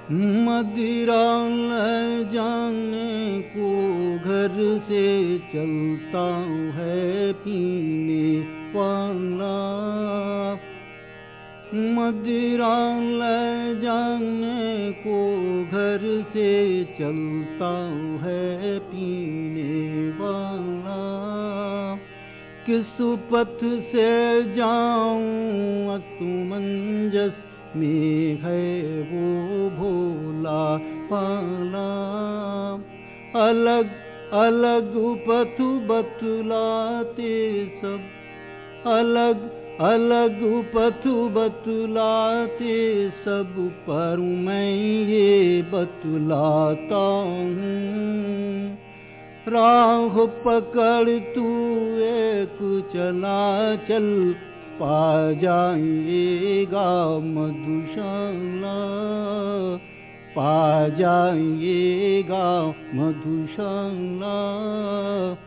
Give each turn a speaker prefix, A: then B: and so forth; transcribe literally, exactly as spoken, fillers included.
A: मदिरा ले जाने को घर से चलता है पीने वाला। मदिरा ले जाने को घर से चलता है पीने वाला। किस पथ से जाऊं असमंजस में है वो भोला पाला। अलग अलग पथ बतलाते सब, अलग अलग पथ बतलाते सब, पर मैं ये बतलाता हूँ। राह पकड़ तू एक चला चल, पा जाएगा मधुशाला, पा जाएगा मधुशाला।